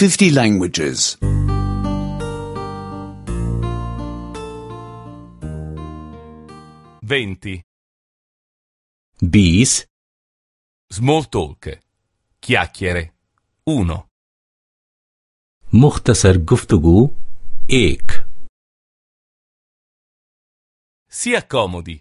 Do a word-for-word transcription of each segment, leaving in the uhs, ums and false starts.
fifty languages. venti. बीस, Small talk. Chiacchiere. uno. मुख्तसर गुफ्तगू एक। Si accomodi.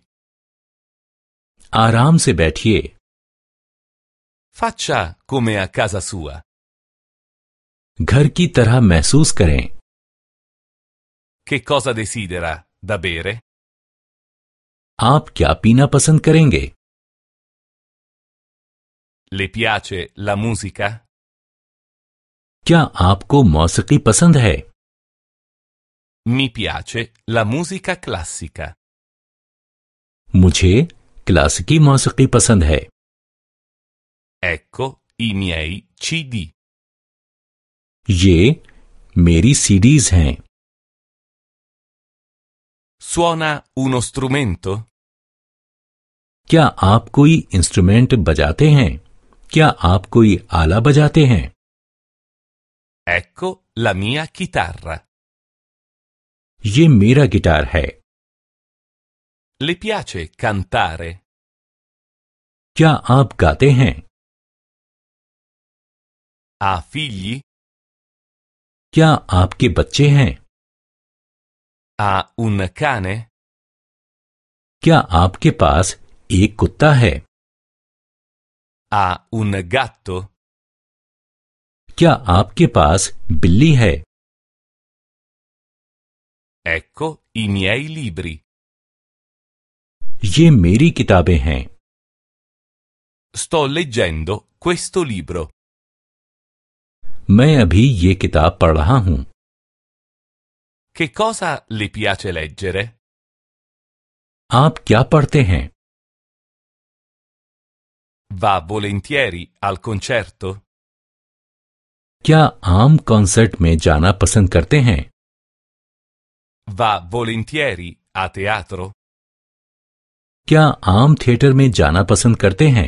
आराम से बैठिए। Faccia come a casa sua. घर की तरह महसूस करें। Che cosa desidera da bere? आप क्या पीना पसंद करेंगे? Le piace la musica? क्या आपको मौसीकी पसंद है? Mi piace la musica classica. मुझे क्लासिकी मौसीकी पसंद है। Ecco i miei C D. ये मेरी सीडीज हैं। Suona uno strumento? क्या आप कोई इंस्ट्रूमेंट बजाते हैं? क्या आप कोई आला बजाते हैं? Ecco la mia chitarra. ये मेरा गिटार है। Le piace cantare? क्या आप गाते हैं? Ha figli? क्या आपके बच्चे हैं? Ha un cane? क्या आपके पास एक कुत्ता है? Ha un gatto? क्या आपके पास बिल्ली है? Ecco i miei libri. ये मेरी किताबें हैं। Sto leggendo questo libro. मैं अभी ये किताब पढ़ रहा हूं। Che cosa le piace leggere? आप क्या पढ़ते हैं? Va volentieri al concerto? क्या आम कॉन्सर्ट में जाना पसंद करते हैं? Va volentieri a teatro? क्या आम थिएटर में जाना पसंद करते हैं?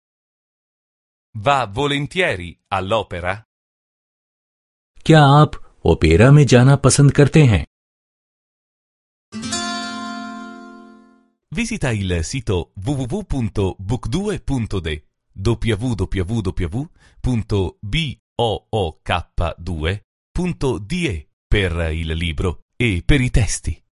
Va volentieri all'opera? क्या आप ओपेरा में जाना पसंद करते हैं? Visita il sito w w w punto book due punto d w w w punto book due punto d e per il libro e per i testi.